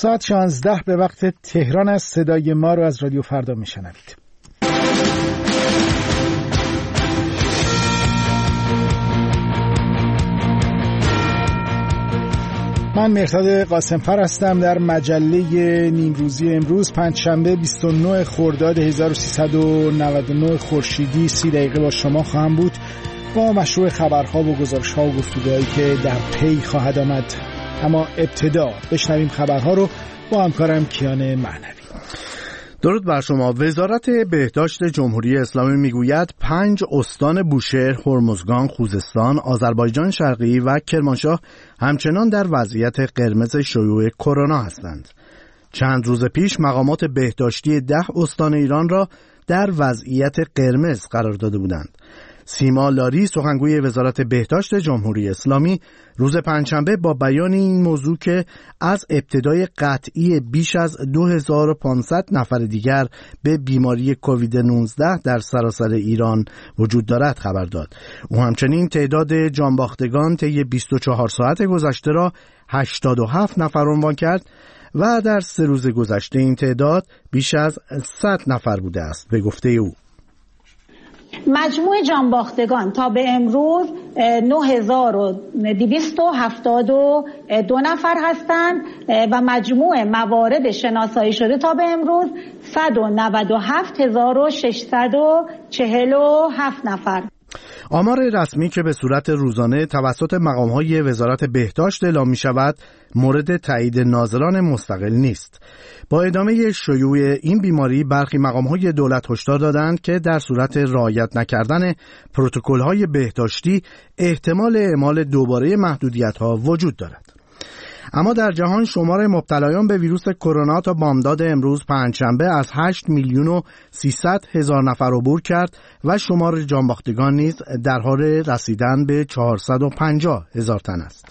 ساعت 16 به وقت تهران است. صدای ما رو از رادیو فردا میشنوید. من مهرداد قاسمفر هستم. در مجله نیمروزی امروز پنجشنبه 29 خرداد 1399 خورشیدی 30 دقیقه با شما خواهم بود با مشروع خبرها و گزارش‌ها و گفتگوهایی که در پی خواهد آمد. اما ابتدا بشنویم خبرها رو با همکارم کیان معنوی. درود بر شما. وزارت بهداشت جمهوری اسلامی میگوید 5 استان بوشهر، هرمزگان، خوزستان، آذربایجان شرقی و کرمانشاه همچنان در وضعیت قرمز شیوع کرونا هستند. چند روز پیش مقامات بهداشتی 10 استان ایران را در وضعیت قرمز قرار داده بودند. سیما لاری سخنگوی وزارت بهداشت جمهوری اسلامی روز پنجشنبه با بیان این موضوع که از ابتدای قطعی بیش از 2500 نفر دیگر به بیماری کووید 19 در سراسر ایران وجود دارد خبر داد. او همچنین تعداد جانباختگان طی 24 ساعت گذشته را 87 نفر عنوان کرد و در 3 روز گذشته این تعداد بیش از 100 نفر بوده است. به گفته او مجموع جانباختگان تا به امروز 9272 نفر هستند و مجموع موارد شناسایی شده تا به امروز 197647 نفر. آمار رسمی که به صورت روزانه توسط مقام‌های وزارت بهداشت اعلام می‌شود مورد تایید ناظران مستقل نیست. با ادامه شیوع این بیماری برخی مقام‌های دولت هشدار دادند که در صورت رعایت نکردن پروتکل‌های بهداشتی احتمال اعمال دوباره محدودیت‌ها وجود دارد. اما در جهان شمار مبتلایان به ویروس کرونا تا بامداد امروز پنجشنبه از 8,300,000 نفر عبور کرد و شمار جانباختگان نیز در حال رسیدن به 450,000 تن است.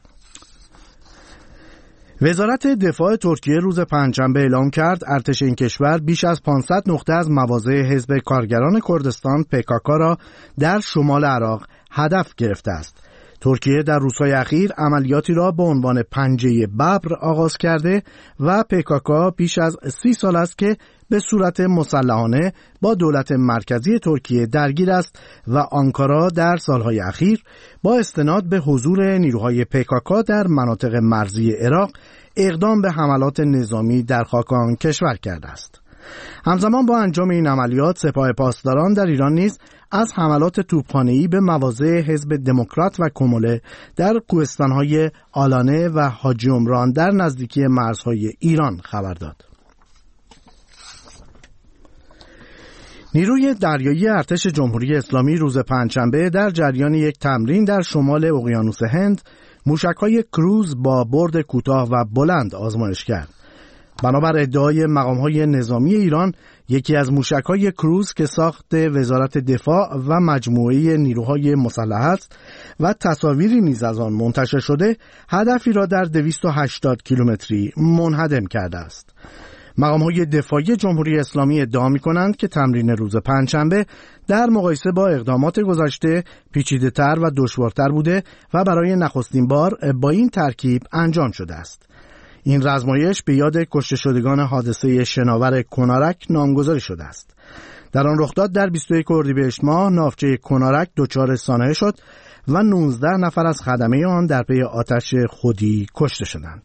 وزارت دفاع ترکیه روز پنجشنبه اعلام کرد ارتش این کشور بیش از 500 نقطه از مواضع حزب کارگران کردستان PKK را در شمال عراق هدف گرفته است. ترکیه در روزهای اخیر عملیاتی را با عنوان پنجه ببر آغاز کرده و PKK بیش از 30 سال است که به صورت مسلحانه با دولت مرکزی ترکیه درگیر است و آنکارا در سالهای اخیر با استناد به حضور نیروهای PKK در مناطق مرزی عراق اقدام به حملات نظامی در خاک آن کشور کرده است. همزمان با انجام این عملیات سپاه پاسداران در ایران نیز از حملات توپخانه‌ای به مواضع حزب دموکرات و کموله در کوهستان‌های آلانه و حاجی عمران در نزدیکی مرزهای ایران خبر داد. نیروی دریایی ارتش جمهوری اسلامی روز پنجشنبه در جریان یک تمرین در شمال اقیانوس هند موشک‌های کروز با برد کوتاه و بلند آزمایش کرد. بنابر ادعای مقام‌های نظامی ایران یکی از موشک‌های کروز که ساخت وزارت دفاع و مجموعه نیروهای مسلح است و تصاویری نیز از آن منتشر شده هدفی را در 280 کیلومتری منهدم کرده است. مقام‌های دفاعی جمهوری اسلامی ادعا می‌کنند که تمرین روز پنجشنبه در مقایسه با اقدامات گذشته پیچیده‌تر و دشوارتر بوده و برای نخستین بار با این ترکیب انجام شده است. این آزمایش به یاد کشته شدگان حادثه شناور کنارک نامگذاری شده است. در آن رخداد در 21 اردیبهشت ماه ناوچه کنارک دچار سانحه شد و 19 نفر از خدمه آن در پی آتش خودی کشته شدند.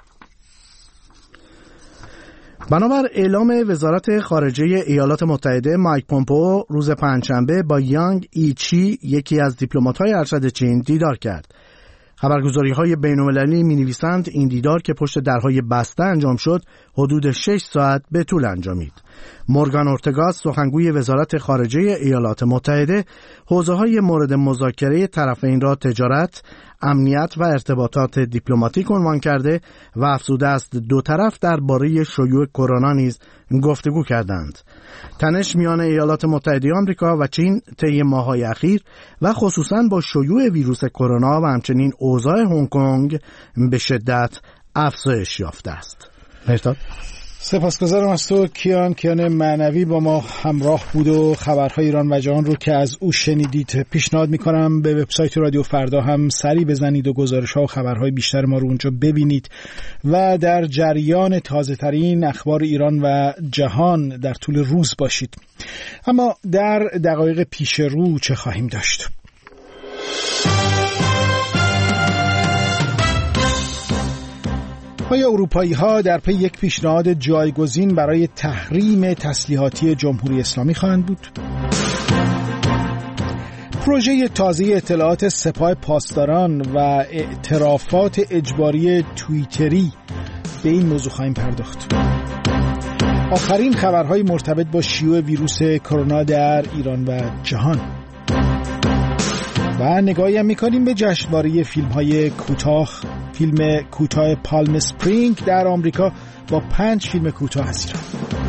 بنابر اعلام وزارت خارجه ایالات متحده، مایک پومپئو روز پنجشنبه با یانگ ایچی یکی از دیپلمات‌های ارشد چین دیدار کرد. خبرگزاری‌های بین‌المللی می‌نویسند این دیدار که پشت درهای بسته انجام شد حدود 6 ساعت به طول انجامید. مورگان اورتگا سخنگوی وزارت خارجه ایالات متحده حوزه‌های مورد مذاکره طرفین را تجارت، امنیت و ارتباطات دیپلماتیک عنوان کرده و افزوده است دو طرف درباره شیوع کرونا نیز گفتگو کردند. تنش میان ایالات متحده آمریکا و چین طی ماه‌های اخیر و خصوصاً با شیوع ویروس کرونا و همچنین اوضاع هنگ کنگ به شدت افزایش یافته است. سپاسگزارم از تو کیان معنوی با ما همراه بود و خبرهای ایران و جهان رو که از او شنیدید پیشنهاد میکنم به وبسایت رادیو فردا هم سری بزنید و گزارش‌ها و خبرهای بیشتر ما رو اونجا ببینید و در جریان تازه ترین اخبار ایران و جهان در طول روز باشید. اما در دقایق پیش رو چه خواهیم داشت؟ آیا اروپایی‌ها در پی یک پیشنهاد جایگزین برای تحریم تسلیحاتی جمهوری اسلامی خواهند بود؟ پروژه تازه اطلاعات سپاه پاسداران و اعترافات اجباری توییتری، به این موضوع خواهیم پرداخت. آخرین خبرهای مرتبط با شیوع ویروس کرونا در ایران و جهان و نگاهی هم می‌کنیم به جشنواره فیلم کوتاه پالم اسپرینگ در آمریکا با 5 فیلم کوتاه از ایران.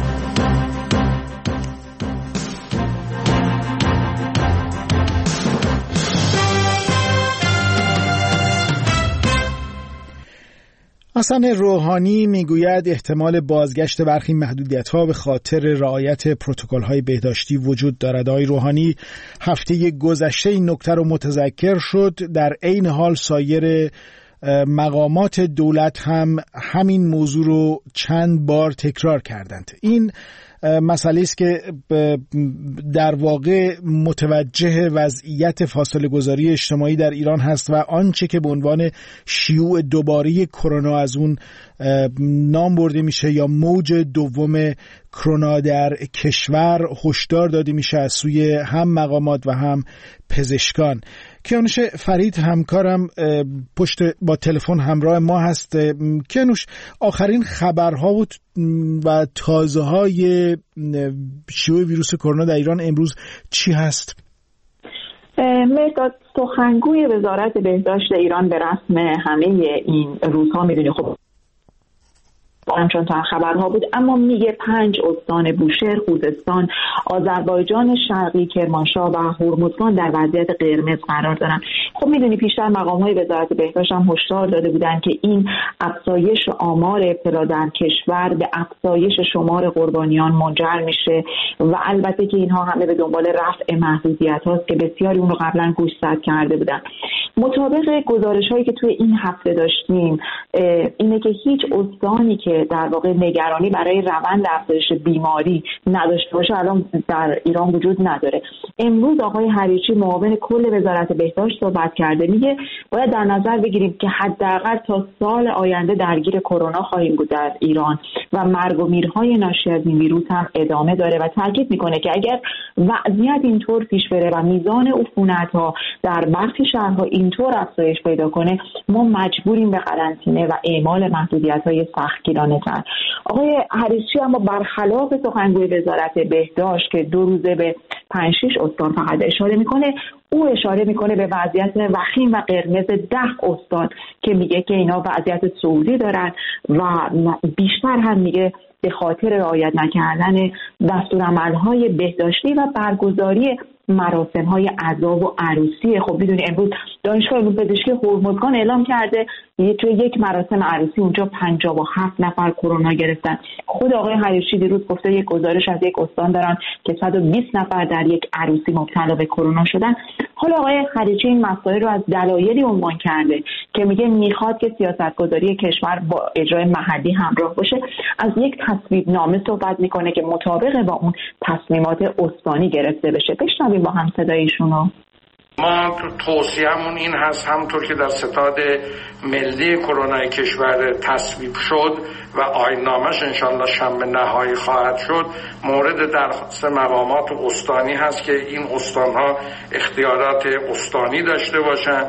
حسن روحانی میگوید احتمال بازگشت برخی محدودیت‌ها به خاطر رعایت پروتکل‌های بهداشتی وجود دارد. آقای روحانی هفته گذشته این نکته رو متذکر شد. در عین حال سایر مقامات دولت هم همین موضوع رو چند بار تکرار کردند. این مسئله است که در واقع متوجه وضعیت فاصله گذاری اجتماعی در ایران هست و آنچه که به عنوان شیوع دوباره کرونا از اون نام برده میشه یا موج دوم کرونا در کشور هشدار داده میشه از سوی هم مقامات و هم پزشکان. کیانوش فرید همکارم پشت با تلفن همراه ما هست. کیانوش، آخرین خبرها و تازه‌های شیوع ویروس کرونا در ایران امروز چی هست؟ مرداد، سخنگوی وزارت بهداشت ایران به رسم همه این روزها، میدونی خب همچون تا خبرها بود، اما میگه 5 استان بوشهر، خوزستان، آذربایجان شرقی، کرمانشاه و هرمزگان در وضعیت قرمز قرار دارن. خب میدونی پیشتر مقام‌های وزارت بهداشت هم هشدار داده بودن که این افزایش آمار ابتلا در کشور به افزایش شمار قربانیان منجر میشه و البته که اینها همه به دنبال رفع محدودیت هاست که بسیاری اون رو قبلا گوشزد کرده بودن. مطابق گزارش‌هایی که توی این هفته داشتیم اینه که هیچ استانی که در واقع نگرانی برای روند افزایش بیماری نداشته باشه الان در ایران وجود نداره. امروز آقای حریچی معاون کل وزارت بهداشت صحبت کرده، میگه باید در نظر بگیریم که حداقل تا سال آینده درگیر کرونا خواهیم بود در ایران و مرگ و میرهای ناشی از این ویروس هم ادامه داره و تاکید میکنه که اگر وضعیت اینطور پیش بره و میزان عفونت‌ها در برخی شهرها اینطور افزایش پیدا کنه، ما مجبوریم به قرنطینه و اعمال محدودیت‌های سختگیرانه تر. آقای حریچی اما برخلاف سخنگوی وزارت بهداشت که 2 روزه به 5-6 استان فقط اشاره میکنه، او اشاره میکنه به وضعیت وخیم و قرمز 10 استان که میگه که اینا وضعیت صعودی دارن و بیشتر هم میگه به خاطر رعایت نکردن دستورالعمل‌های بهداشتی و برگزاری مراسم‌های عزا و عروسی. خب میدونی امروز دانشگاه علوم پزشکی هرمزگان اعلام کرده توی یک مراسم عروسی اونجا 57 نفر کرونا گرفتن. خود آقای حریچی دیروز گفته یک گزارش از یک استان دارن که 120 نفر در یک عروسی مبتلا به کرونا شدن. حالا آقای حریچی این مسائل رو از دلایلی عنوان کرده که میگه میخواد که سیاستگذاری کشور با اجرای محلی همراه باشه. از یک تصویب نامه صحبت میکنه که مطابق با اون تصمیمات استانی گرفته بشه. بشنویم با هم صدای ایشونو. ما توصیه‌مون این هست، همونطور که در ستاد ملی کرونا کشور تصویب شد و آیین‌نامه‌اش انشالله شنبه نهایی خواهد شد، مورد درخواست مقامات استانی هست که این استان‌ها اختیارات استانی داشته باشند.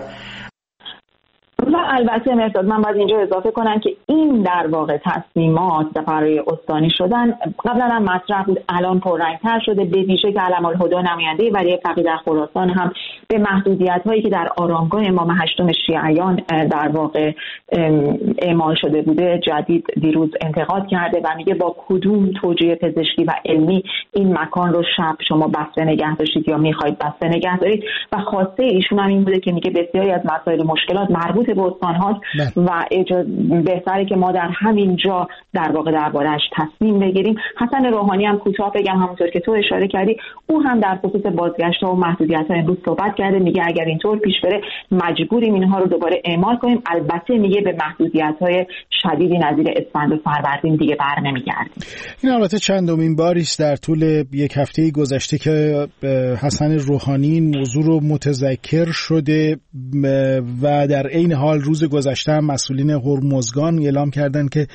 و البته مرداد من باید اینجا اضافه کنم که این در واقع تصمیمات برای استانی شدن قبلا هم مطرح بود، الان پررنگ‌تر شده، به ویژه که علم‌الهدی نماینده ولی فقیه در خراسان هم به محدودیت‌هایی که در آرامگاه امام هشتم شیعیان در واقع اعمال شده بوده جدید دیروز انتقاد کرده و میگه با کدوم توجیه پزشکی و علمی این مکان رو شب شما بسته نگه داشتید یا می‌خواید بسته نگه دارید. و خواسته ایشون هم این بوده که میگه بسیاری از مسائل مشکلات مربوط به استان هاست و بهتره که ما در همین جا در واقع درباره‌اش تصمیم بگیریم. حسن روحانی هم کوتاه بگم همونطور که تو اشاره کردی، او هم در خصوص بازگشت‌ها و محدودیت‌ها امروز صحبت کرده. میگه اگر اینطور پیش بره مجبوریم اینها رو دوباره اعمال کنیم. البته میگه به محدودیت‌های شدیدی نظیر اسفند و فروردین دیگه برنمیگردیم. این البته چندمین باری است در طول یک هفته گذشته که حسن روحانی این موضوع رو متذکر شده و در عین حال روز گذشته هم مسئولین هرمزگان اعلام کردند که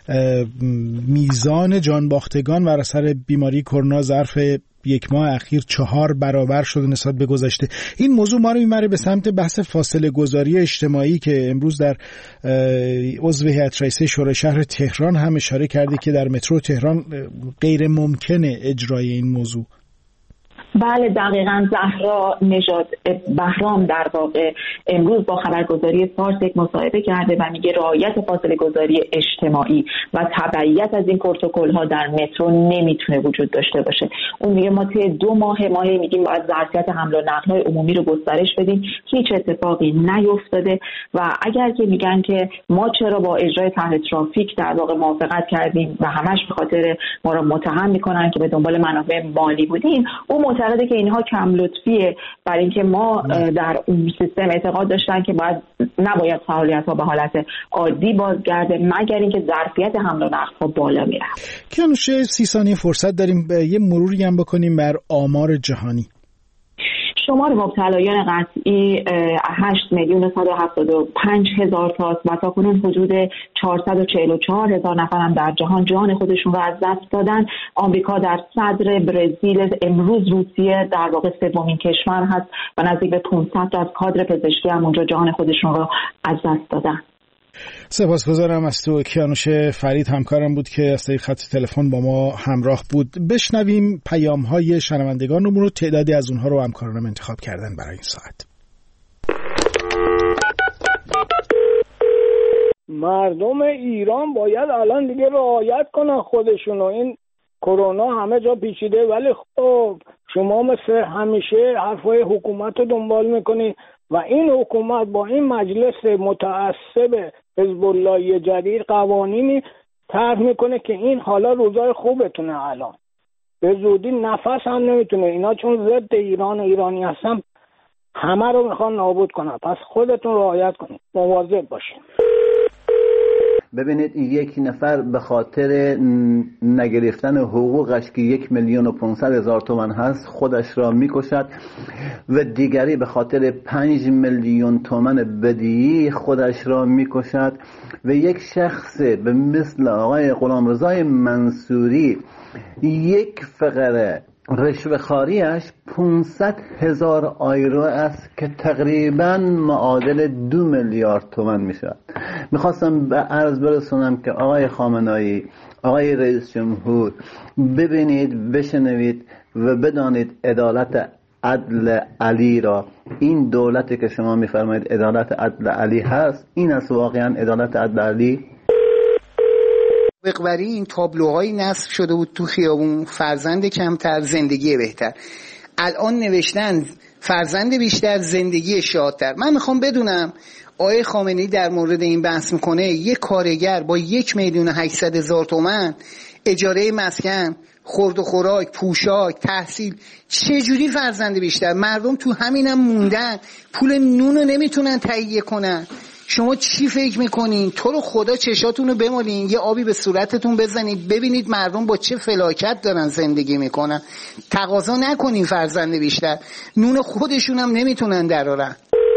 میزان جانباختگان بر اثر بیماری کرونا ظرف یک ماه اخیر 4 برابر شده نسبت به گذشته. این موضوع ما رو میبره به سمت بحث فاصله گذاری اجتماعی که امروز در عضو هیئت رئیسه شورای شهر تهران هم اشاره کرده که در مترو تهران غیر ممکنه اجرای این موضوع. بله دقیقاً. زهرا نژاد بهرام در واقع امروز با خبرگزاری فارس یک مصاحبه کرده و میگه رعایت فاصله گذاری اجتماعی و تبعیت از این پروتکل‌ها در مترو نمیتونه وجود داشته باشه. اون میگه ما طی 2 ماه میگیم باید ظرفیت حمل و نقل‌های عمومی رو گسترش بدیم، هیچ اتفاقی نیفتاده و اگر که میگن که ما چرا با اجرای طرح ترافیک در واقع موافقت کردیم و همش به خاطر ما رو متهم میکنن که به دنبال منافع مالی بودیم، اون معتقده که اینها کم لطفیه، برای اینکه ما در اون سیستم اعتقاد داشتن که نباید فعالیت‌ها به حالت عادی بازگرده مگر اینکه ظرفیت حمل و نقل‌ها بالا میره. کیانوش 30 ثانیه فرصت داریم یه مروری هم بکنیم بر آمار جهانی. شمار مبتلایان قطعی 8,175,000 تاست و تاکنون حدود 444,000 نفر هم در جهان جان خودشون رو از دست دادن. آمریکا در صدر، برزیل، امروز روسیه در واقع سومین کشور هست و نزدیک به 500 تا از کادر پزشکی هم اونجا جان خودشون رو از دست دادن. سپاسگزارم از تو. کیانوش فرید همکارم بود که از طریق خط تلفن با ما همراه بود. بشنویم پیام‌های شنوندگانمون رو، تعدادی از اونها رو همکارانم انتخاب کردن برای این ساعت. مردم ایران باید الان دیگه رعایت کنن خودشونو. این کرونا همه جا پیچیده، ولی خب شما مثل همیشه حرفای حکومت رو دنبال میکنی و این حکومت با این مجلس متعصب حزب الله جدید قوانینی طرح میکنه که این حالا روزای خوبتونه، الان به زودی نفس هم نمیتونه. اینا چون ضد ایران و ایرانی هستن همه رو میخوان نابود کنن. پس خودتون رعایت کنید، مواظب باشین. ببینید یک نفر به خاطر نگرفتن حقوقش که 1,500,000 تومان هست خودش را میکشد و دیگری به خاطر 5,000,000 تومان بدیهی خودش را میکشد و یک شخص به مثل آقای غلامرضا منصوری یک فقره رشوه‌خواریش 500,000 آیرو است که تقریباً معادل 2 میلیارد تومان میشه. میخواستم به عرض برسونم که آقای خامنه‌ای، آقای رئیس جمهور، ببینید، بشنوید و بدانید عدالت عدل علی را. این دولتی که شما میفرمایید عدالت عدل علی هست، این است واقعاً عدالت عدل علی؟ بقبری این تابلوهایی نصب شده بود تو خیابون: فرزند کمتر، زندگی بهتر. الان نوشتن فرزند بیشتر، زندگی شادتر. من میخوام بدونم آقای خامنه‌ای در مورد این بحث میکنه یک کارگر با 1,800,000 تومان اجاره مسکن، خورد و خوراک، پوشاک، تحصیل، چجوری فرزند بیشتر؟ مردم تو همینم موندن، پول نونو نمیتونن تهیه کنن. شما چی فکر میکنین؟ تو رو خدا چشاتون رو بمالین، یه آبی به صورتتون بزنید ببینید مردم با چه فلاکت دارن زندگی میکنن. تقاضا نکنین فرزند بیشتر، نون خودشون هم نمیتونن درارن.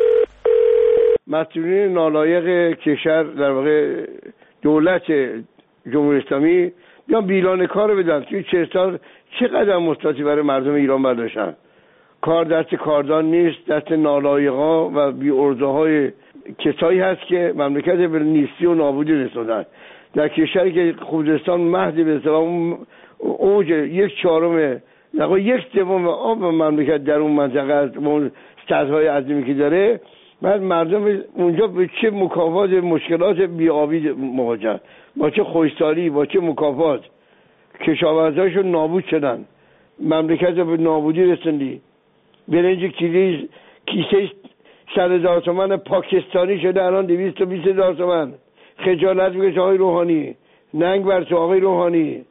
مسئولین نالایق کشور، در واقع دولت جمهوری اسلامی، بیان بیلان کار رو بدن. توی 40 سال چه قدم مثبتی برای مردم ایران برداشتن؟ کار دست کاردان نیست، دست نالایقا و بی‌عرضه‌های کسایی هست که مملکت به نیستی و نابودی رسوندن. در کشوری که خوزستان مهدی به اون اوج 1/4 نقا 1/3 آب مملکت در اون منطقه است، اون سدهای عظیمی که داره، بعد مردم اونجا به چه مکافات مشکلات بی‌آبی مواجهن، با چه خوشسالی، با چه مکافات کشاورزاشون نابود شدن، مملکت به نابودی رسوندی. برنج کیسه 100,000 تومان پاکستانی شده الان 220,000 تومان. خجالت بکش آقای روحانی، ننگ بر تو آقای روحانی.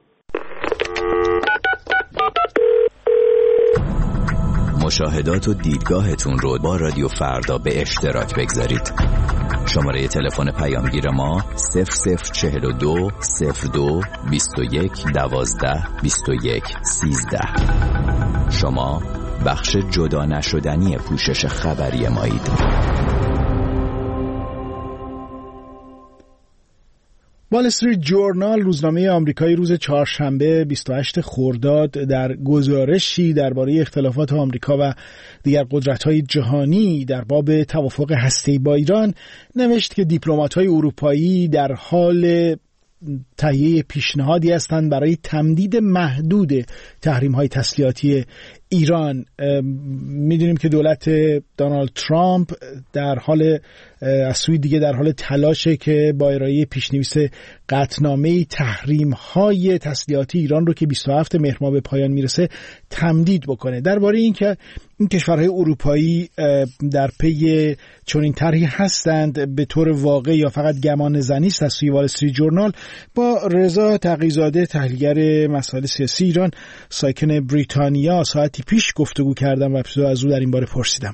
مشاهدات و دیدگاهتون رو با رادیو فردا به اشتراک بگذارید. شماره تلفن پیامگیر ما 0042 02 21 12 21 13. شما بخش جدا نشدنی پوشش خبری مایید. وال استریت جورنال، روزنامه آمریکایی، روز چهارشنبه 28 خرداد در گزارشی درباره اختلافات آمریکا و دیگر قدرت‌های جهانی در باب توافق هسته‌ای با ایران نوشت که دیپلمات‌های اروپایی در حال تهیه پیشنهادی هستند برای تمدید محدود تحریم‌های تسلیحاتی ایران. میدونیم که دولت دونالد ترامپ در حال از سوی دیگه در حال تلاشه که با ارائه پیشنویس قطعنامه تحریم‌های تسلیحاتی ایران رو که 27 مهر ماه به پایان میرسه تمدید بکنه. درباره اینکه این کشورهای اروپایی در پی چنین طرحی هستند به طور واقعی یا فقط گمان زنی است از سوی وال استریت جورنال با رضا تقی‌زاده، تحلیلگر مسائل سیاسی ایران ساکن بریتانیا، ساعتی پیش گفتگو کردم و از او در این باره پرسیدم.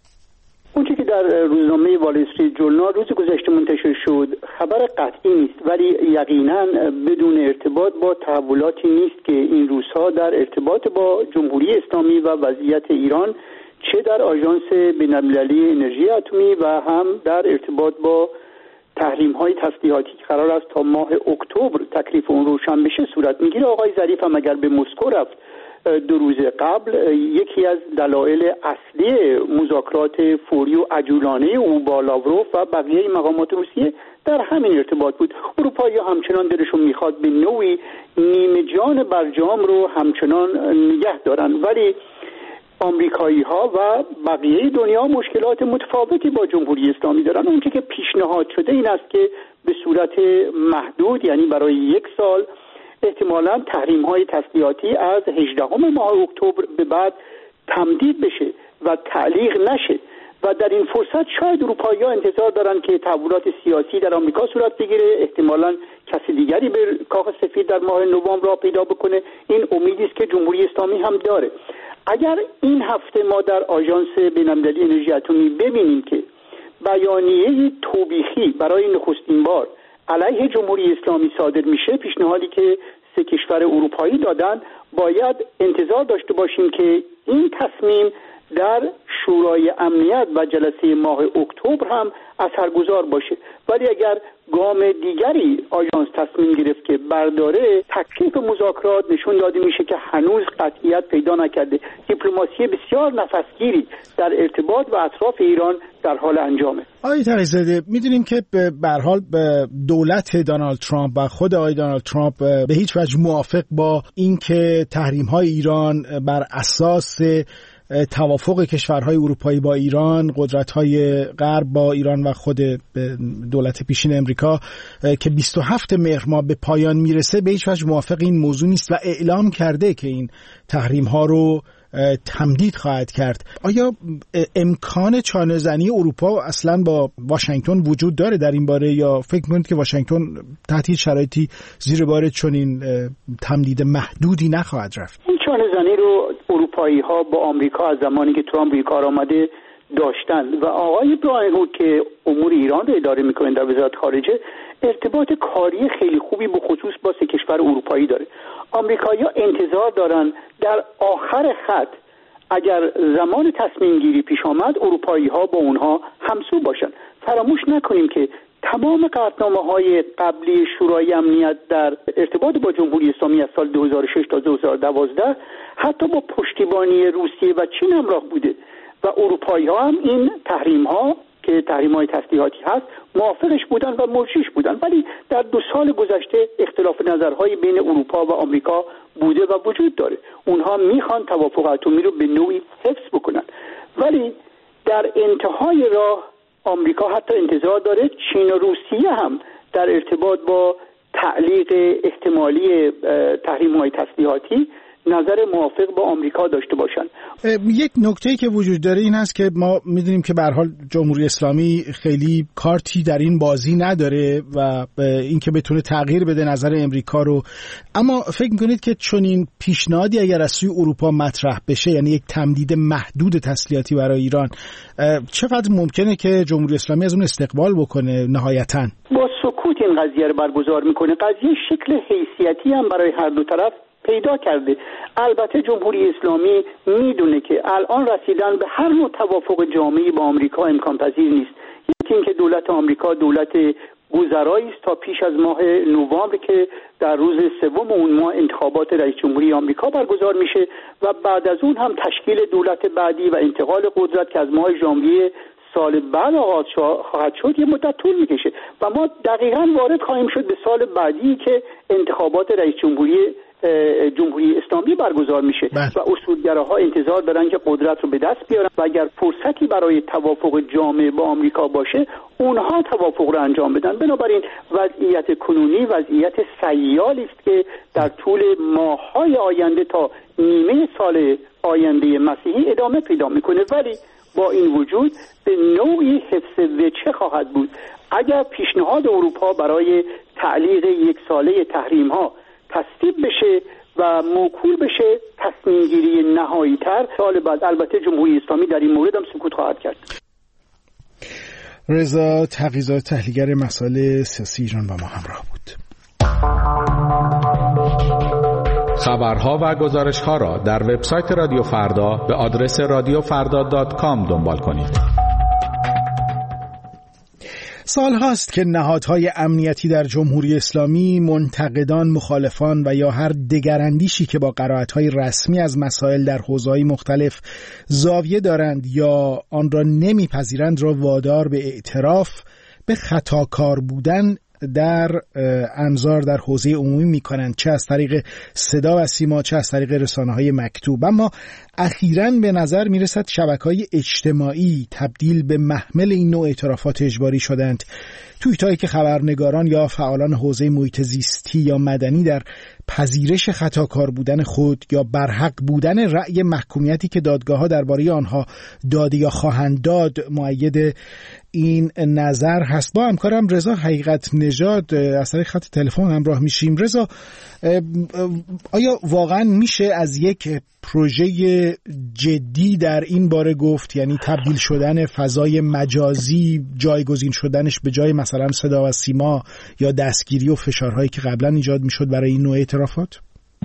اونچه که در روزنامه وال استریت جورنال روز گذشته منتشر شد خبر قطعی نیست، ولی یقینا بدون ارتباط با تحولاتی نیست که این روزها در ارتباط با جمهوری اسلامی و وضعیت ایران چه در آژانس بین‌المللی انرژی اتمی و هم در ارتباط با تحریم‌های تسلیحاتی که قرار است تا ماه اکتبر تکلیف اون روشن بشه صورت میگیره. آقای ظریف هم اگر به مسکو رفت 2 روز قبل، یکی از دلایل اصلی مذاکرات فوری و عجولانه او با لاوروف و بقیه مقامات روسیه در همین ارتباط بود. اروپایی همچنان دلشون میخواد به نوعی نیمه جان برجام رو همچنان نگه دارن، ولی آمریکایی ها و بقیه دنیا مشکلات متفاوتی با جمهوری اسلامی دارن. اون که پیشنهاد شده این است که به صورت محدود، یعنی برای 1 سال، احتمالاً تحریم‌های تسلیحاتی از 18 ماه اکتبر به بعد تمدید بشه و تعلیق نشه و در این فرصت شاید اروپایی‌ها انتظار دارن که تحولات سیاسی در آمریکا صورت بگیره، احتمالاً کسی دیگری به کاخ سفید در ماه نوامبر را پیدا بکنه. این امیدی است که جمهوری اسلامی هم داره. اگر این هفته ما در آژانس بین‌المللی انرژی اتمی ببینیم که بیانیه توبیخی برای نخستین بار علیه جمهوری اسلامی صادر میشه، پیشنهادی که 3 کشور اروپایی دادن، باید انتظار داشته باشیم که این تصمیم در شورای امنیت و جلسه ماه اکتبر هم اثرگذار باشه. ولی اگر گام دیگری آژانس تصمیم گرفت که برداره، تکلیف مذاکرات نشون داده میشه که هنوز قطعیت پیدا نکرده. دیپلماسی بسیار نفسگیری در ارتباط و اطراف ایران در حال انجامه. آقای تقی‌زاده، میدونیم که به هر حال دولت دونالد ترامپ و خود آقای دونالد ترامپ به هیچ وجه موافق با اینکه تحریم‌های ایران بر اساس توافق کشورهای اروپایی با ایران، قدرت‌های غرب با ایران و خود دولت پیشین امریکا که 27 مهر ماه به پایان میرسه، به هیچ وجه موافق این موضوع نیست و اعلام کرده که این تحریم‌ها رو تمدید خواهد کرد. آیا امکان چانه‌زنی اروپا اصلا با واشنگتن وجود داره در این باره، یا فکر می‌کنید که واشنگتن تحت شرایطی زیر بار چنین تمدید محدودی نخواهد رفت؟ این چانه‌زنی رو اروپایی‌ها با آمریکا از زمانی که ترامپ به کار آمده داشتن و آقای براین هود که امور ایران رو اداره می‌کنه در وزارت خارجه ارتباط کاری خیلی خوبی به خصوص با 3 کشور اروپایی داره. آمریکایی‌ها انتظار دارن در آخر خط اگر زمان تصمیم گیری پیش آمد، اروپایی‌ها با اونها همسو باشن. فراموش نکنیم که تمام قطعنامه‌های قبلی شورای امنیت در ارتباط با جمهوری اسلامی از سال 2006 تا 2012 حتی با پشتیبانی روسیه و چین همراه بوده و اروپایی‌ها هم این تحریم‌ها که تحریم‌های تسلیحاتی هست موافقش بودن و مرجیش بودن، ولی در 2 سال گذشته اختلاف نظرهای بین اروپا و آمریکا بوده و وجود داره. اونها میخوان توافق اتمی رو به نوعی حفظ بکنن، ولی در انتهای راه آمریکا حتی انتظار داره چین و روسیه هم در ارتباط با تعلیق احتمالی تحریم‌های تسلیحاتی نظر موافق با آمریکا داشته باشن. یک نکته‌ای که وجود داره این هست که ما می‌دونیم که به هر حال جمهوری اسلامی خیلی کارتی در این بازی نداره و اینکه بتونه تغییر بده نظر امریکا رو، اما فکر می‌کنید که چنین پیشنهادی اگر از سوی اروپا مطرح بشه، یعنی یک تمدید محدود تسلیحاتی برای ایران، چقدر ممکنه که جمهوری اسلامی از اون استقبال بکنه نهایتاً؟ با سکوت این قضیه رو برگزار میکنه. قضیه شکل حیثیتی هم برای هر دو طرف پیدا کرده. البته جمهوری اسلامی میدونه که الان رسیدن به هر نوع توافق جامعی با آمریکا امکان پذیر نیست. یکی اینکه دولت آمریکا دولت گذرایی است تا پیش از ماه نوامبر که در روز سوم اون ماه انتخابات رئیس جمهوری آمریکا برگزار میشه و بعد از اون هم تشکیل دولت بعدی و انتقال قدرت که از ماه ژانویه سال بعد آغاز خواهد شد یه مدت طول میکشه و ما دقیقاً وارد خواهیم شد به سال بعدی که انتخابات رئیس جمهوری اسلامی برگزار میشه و اصولگراها انتظار دارن که قدرت رو به دست بیارن و اگر فرصتی برای توافق جامع با آمریکا باشه اونها توافق رو انجام بدن. بنابراین وضعیت کنونی وضعیت سیالی است که در طول ماه‌های آینده تا نیمه سال آینده مسیحی ادامه پیدا میکنه، ولی با این وجود به نوعی حفظ وجه خواهد بود. اگر پیشنهاد اروپا برای تعلیق یک ساله تحریم ها تصویب بشه و موکول بشه تصمیم گیری نهایی تر سال بعد، البته جمهوری اسلامی در این مورد هم سکوت خواهد کرد. رضا تقی‌زاده، تحلیلگر مسائل سیاسی ایران، با ما همراه بود. خبرها و گزارش‌ها را در وبسایت رادیو فردا به آدرس radiofrda.com دنبال کنید. سال هاست که نهادهای امنیتی در جمهوری اسلامی منتقدان، مخالفان و یا هر دگراندیشی که با قرائت‌های رسمی از مسائل در حوزه‌های مختلف زاویه دارند یا آن را نمیپذیرند را وادار به اعتراف به خطاکار بودن در انظار در حوزه عمومی میکنند، چه از طریق صدا و سیما چه از طریق رسانه‌های مکتوب. اما اخیراً به نظر میرسد شبکه‌های اجتماعی تبدیل به محمل این نوع اعترافات اجباری شدند. توییتایی که خبرنگاران یا فعالان حوزه محیط زیستی یا مدنی در پذیرش خطاکار بودن خود یا برحق بودن رأی محکومیتی که دادگاه‌ها درباره آنها داده یا خواهند داد مؤید این نظر هست. با همکارم رضا حقیقت نژاد از طریق خط تلفن همراه میشیم. رضا، آیا واقعا میشه از یک پروژه جدی در این باره گفت، یعنی تبدیل شدن فضای مجازی، جایگزین شدنش به جای مثلا صدا و سیما یا دستگیری و فشارهایی که قبلا ایجاد میشد برای این نوع اعترافات؟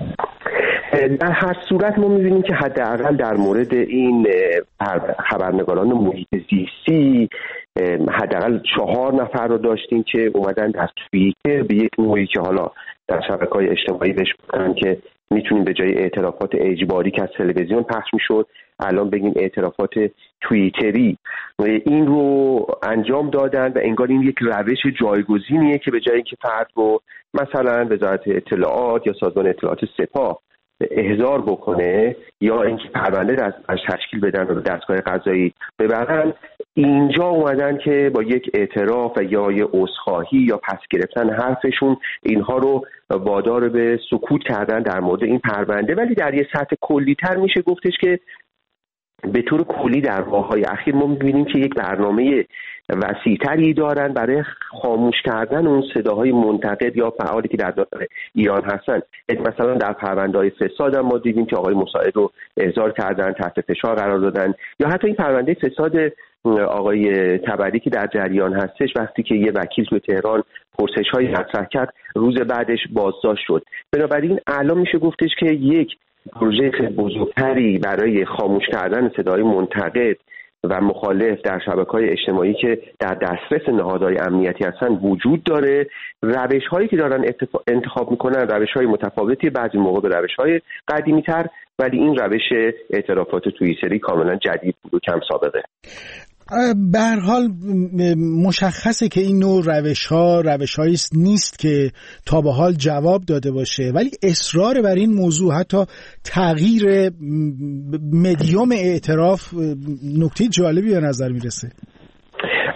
در هر صورت ما می‌بینیم که حداقل در مورد این خبرنگاران محیط زیستی حداقل 4 نفر رو داشتیم که اومدن در توییتر به یک نوعی که حالا در شبکه‌های اجتماعی بهش گفتن که میتونیم به جای اعترافات اجباری که از تلویزیون پخش میشد الان بگیم اعترافات توییتری، این رو انجام دادن و انگار این یک روش جایگزینیه که به جایی که فرد رو مثلا وزارت اطلاعات یا سازمان اطلاعات سپاه احضار بکنه یا اینکه پرونده از تشکیل بدن و به دستگاه قضایی ببرن، اینجا اومدن که با یک اعتراف و یا یه عذرخواهی یا پس گرفتن حرفشون اینها رو وادار به سکوت کردن در مورد این پرونده. ولی در یه سطح کلی‌تر میشه گفتش که به طور کلی در ماه‌های اخیر ما می‌بینیم که یک برنامه وسیع‌تری دارن برای خاموش کردن اون صداهای منتقد یا فعالی که در ایران هستن. مثلا در پرونده‌های فساد هم ما دیدیم که آقای مساعد رو احضار کردن، تحت فشار قرار دادن، یا حتی این پرونده فساد آقای تبری که در جریان هستش وقتی که یه وکیل تو تهران پرسش‌هایی مطرح کرد روز بعدش بازداشت شد. بنابراین الان میشه گفتش که یک پروژه بزرگتری برای خاموش کردن صدای منتقد و مخالف در شبکه‌های اجتماعی که در دسترس نهادهای امنیتی هستن وجود داره. روش‌هایی که دارن انتخاب میکنن روش‌های متفاوتی، بعضی موقع به روش‌های قدیمی‌تر، ولی این روش اعترافات توییتری کاملا جدید بود و کم سابقه. به هر حال مشخصه که این نوع روش‌هایی نیست که تا به حال جواب داده باشه، ولی اصرار بر این موضوع، حتی تغییر مدیوم اعتراف، نکته جالبی به نظر میرسه.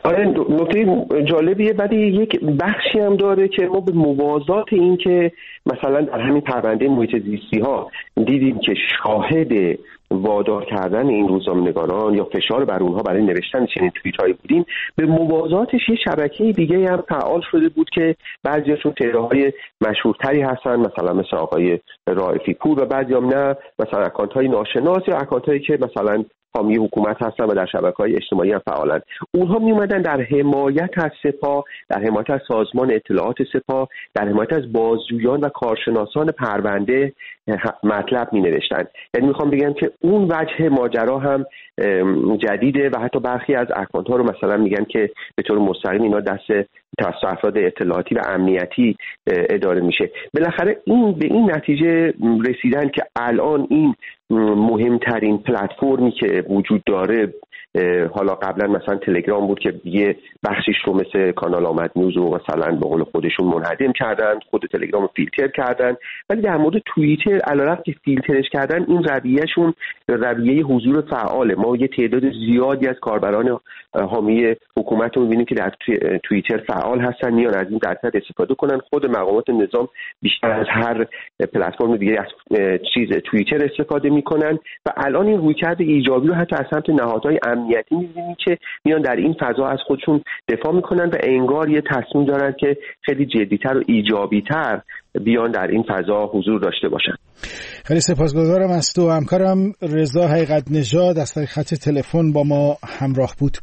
آره نکته جالبیه، ولی یک بخشی هم داره که ما به موازات این که مثلا در همین پرونده محیط زیستی ها دیدیم که شاهد وادار کردن این روزنامه‌نگاران یا فشار بر اونها برای نوشتن چنین توییت‌هایی بودیم، به موازاتش یه شبکه دیگه هم فعال شده بود که بعضیاشون چهره‌های مشهورتری هستن، مثلا مثل آقای رائفی پور، و بعضیام نه، مثلا اکانت‌های ناشناس یا اکانت‌هایی که مثلا حامی حکومت هستن و در شبکه‌های اجتماعی هم فعالن. اونها می اومدن در حمایت از سپاه، در حمایت از سازمان اطلاعات سپاه، در حمایت از بازجویان و کارشناسان پرونده مطلب می نوشتن. یعنی میخوام بگم که اون وجه ماجرا هم جدیده و حتی برخی از اکانت ها رو مثلا میگن که به طور مستقیم اینا دست توسط افراد اطلاعاتی و امنیتی اداره میشه. بالاخره این به این نتیجه رسیدن که الان این مهمترین پلتفرمی که وجود داره، حالا قبلا مثلا تلگرام بود که یه بخشیش رو مثل کانال آمد نیوز رو مثلا به قول خودشون منهدم کردن، خود تلگرام رو فیلتر کردن، ولی در مورد توییتر علاوه که فیلترش کردن، این رویهشون رویه حضور فعاله. ما یه تعداد زیادی از کاربران حامی حکومت رو می‌بینیم که در توییتر فعال هستن، میان از این درصد استفاده کنن. خود مقامات نظام بیشتر از هر پلتفرم دیگه از توییتر استفاده میکنن و الان این رویکرد ایجابی رو حتی از سمت نهادهای امنیتی می‌بینیم که میان در این فضا از خودشون دفاع میکنن و انگار یه تصمیم دارن که خیلی جدی‌تر و ایجابی‌تر بیان در این فضا حضور داشته باشن. خیلی سپاسگزارم از تو. همکارم رضا حقیقت نژاد از طریق خط تلفن با ما همراه بود.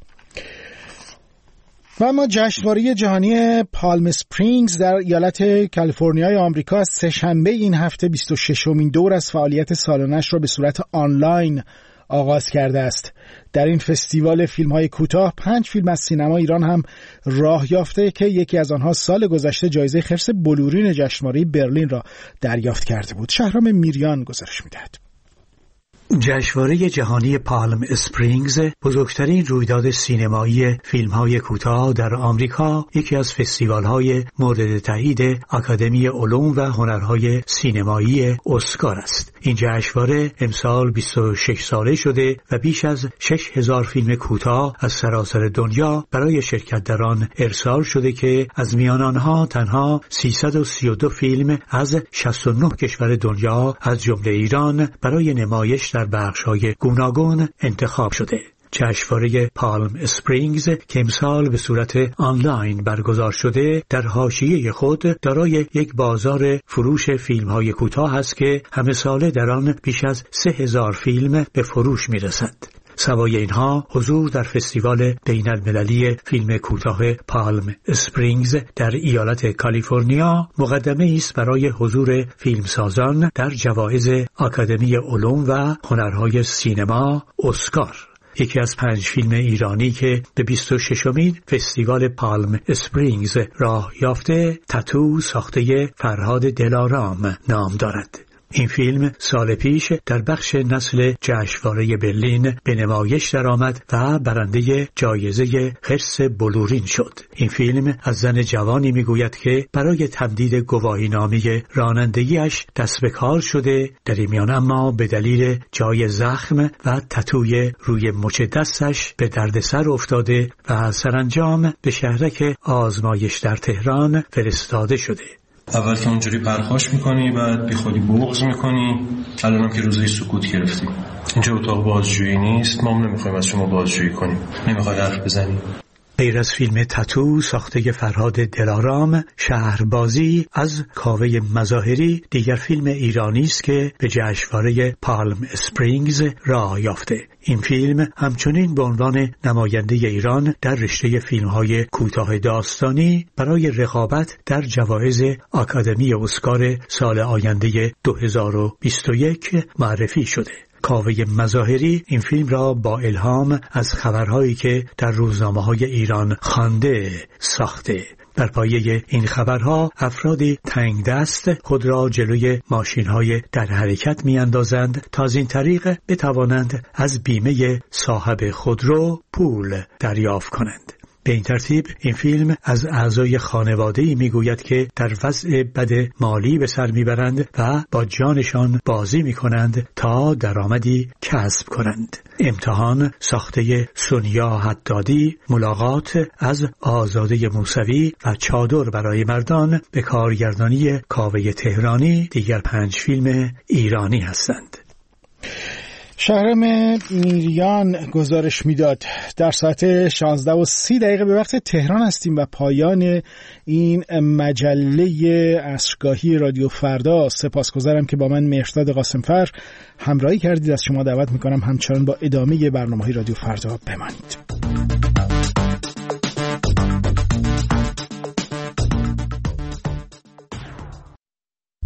و ما جشنواره جهانی پالم اسپرینگز در ایالت کالیفرنیای آمریکا سه‌شنبه این هفته 26مین دور از فعالیت سالانش را به صورت آنلاین آغاز کرده است. در این فستیوال فیلم‌های کوتاه 5 فیلم از سینما ایران هم راه یافته که یکی از آنها سال گذشته جایزه خرس بلورین جشنواره برلین را دریافت کرده بود. شهرام میریان گزارش می‌دهد. جشنواره جهانی پالم اسپرینگز، بزرگترین رویداد سینمایی فیلم‌های کوتاه در آمریکا، یکی از فستیوال‌های مورد تایید آکادمی علوم و هنرهای سینمایی اسکار است. این جشنواره امسال 26 ساله شده و بیش از 6000 فیلم کوتاه از سراسر دنیا برای شرکت در آن ارسال شده که از میان آنها تنها 332 فیلم از 69 کشور دنیا از جمله ایران برای نمایش در بخش‌های گوناگون انتخاب شده. جشنواره پالم اسپرینگز که امسال به صورت آنلاین برگزار شده، در حاشیه خود دارای یک بازار فروش فیلم‌های کوتاه است که همه ساله در آن بیش از 3000 فیلم به فروش می‌رسد. سوای اینها حضور در فستیوال بین‌المللی فیلم کوتاه پالم اسپرینگز در ایالت کالیفرنیا مقدمه است برای حضور فیلمسازان در جوایز آکادمی علوم و هنرهای سینما اسکار. یکی از 5 فیلم ایرانی که به 26مین فستیوال پالم اسپرینگز راه یافته، تتو ساخته فرهاد دلارام نام دارد. این فیلم سال پیش در بخش نسل جشنواره برلین به نمایش درآمد و برنده جایزه خرس بلورین شد. این فیلم از زن جوانی میگوید که برای تمدید گواهینامه رانندگیش دست به کار شده، در این میان اما به دلیل جای زخم و تتوی روی مچ دستش به دردسر افتاده و سرانجام به شهرک آزمایش در تهران فرستاده شده. اول که اونجوری پرخاش میکنی، بعد بی خودی بغض میکنی، الانم که روزای سکوت گرفتی. اینجا اتاق بازجویی نیست، ما هم نمیخوایم از شما بازجویی کنیم. نمیخوای حرف بزنی؟ غیر از فیلم تتو ساخته فرهاد دلارام، شهربازی از کاوه مظاهری دیگر فیلم ایرانی است که به جشنواره پالم اسپرینگز راه یافته. این فیلم همچنین به عنوان نماینده ایران در رشته فیلم‌های کوتاه داستانی برای رقابت در جوایز آکادمی اسکار سال آینده 2021 معرفی شده. کاوه مظاهری این فیلم را با الهام از خبرهایی که در روزنامه‌های ایران خوانده ساخته. بر پایه این خبرها افرادی تنگ دست خود را جلوی ماشین‌های در حرکت می‌اندازند تا از این طریق بتوانند از بیمه صاحب خودرو پول دریافت کنند. به این ترتیب این فیلم از اعضای خانواده‌ای میگوید که در وضع بد مالی به سر میبرند و با جانشان بازی میکنند تا درآمدی کسب کنند. امتحان ساخته سونیا حدادی، ملاقات از آزاده موسوی و چادر برای مردان به کارگردانی کاوه تهرانی دیگر 5 فیلم ایرانی هستند. شهرام میریان گزارش میداد. در ساعت 16:30 به وقت تهران هستیم و پایان این مجله عصرگاهی رادیو فردا. سپاسگزارم که با من مهرداد قاسمفر همراهی کردید. از شما دعوت میکنم همچنان با ادامه برنامه‌های رادیو فردا بمانید.